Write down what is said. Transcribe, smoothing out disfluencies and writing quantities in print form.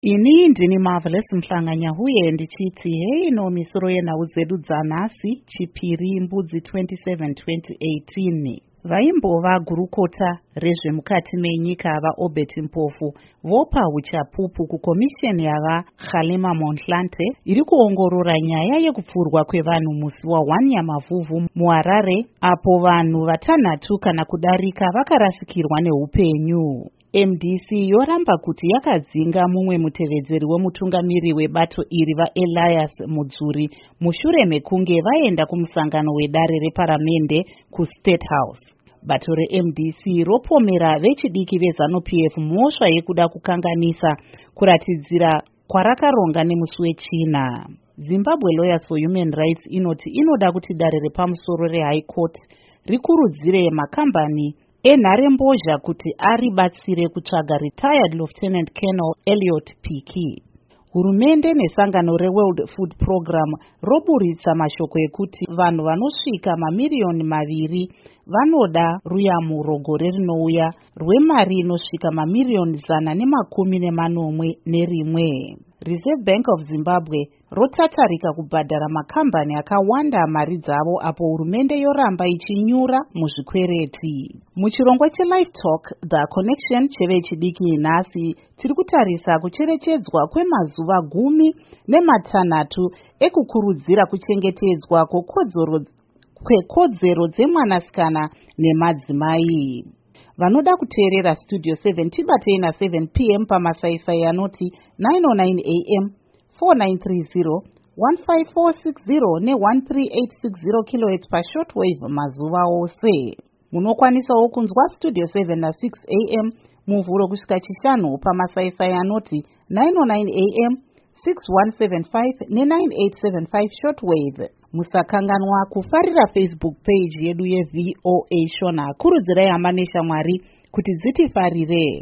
Ini ndini Marvelous Mhlanganyahuye ndichiti hei no misoro yenhau dzedu dzanhasi Chipiri Mbudzi 27-2018. Vaimbova gurukota rezvemukati menyika vaObert Mpofu vopa uchapupu kukomisheni yavaKgalema Motlanthe iri kuongorora nyaya yekupfurwa kwevanhu musi wa1 Nyamavhuvhu muHarare, apo vanhu vatanhatu kana kudarika vakarasikirwa neupenyu. MDC yoramba kuti yakadzinga mumwe mutevedzeri wemutungamiri webato iri vaElias Mudzuri mushure mekunge vaenda kumusangano wedare reparamende kuState House. Bato reMDC ropomera vechidiki veZANU-PF mhosva yekuda kukanganisa kuratidzira kwarakaronga nemusi weChina. Zimbabwe Lawyers for Human Rights inoti inoda kuti dare repamusoro reHigh Court rikurudzire makambani enharembozha kuti aribatsire kutsvaga retired Lieutenant Colonel Elliot Piki. Hurumende nesangano reWorld Food Program roburitsa mashoko ekuti vanhu vanosvika mamiriyoni 2 vanoda ruyamuro gore rinouya rwemari inosvika mamiriyoni 111. Reserve Bank of Zimbabwe rotatarika kubhadhara makambani akawanda mari dzavo apo hurumende yoramba ichinyura muzvikwereti. Muchirongwa cheLive Talk The Connection chevechidiki nhasi tiri kutarisa kucherechedzwa kwemazuva 16 ekukurudzira kuchengetedzwa kwekodzero dzemwanasikana nemadzimai. Vanoda kuteerera Studio 7 tibatei na7 p.m. pamasaisai anoti 909 a.m. 4930 15460 ne13860 kHz pashortwave mazuva ose. Munokwanisawo kunzwa Studio 7 na6 a.m. muvhuro kusvika chishanu pamasaisai anoti 909 a.m. 6175 ne9875 shortwave. Musakanganwa kufarira Facebook page yedu yeVOA Shona. Kurudzirai hama neshamwari kuti dzitifarire.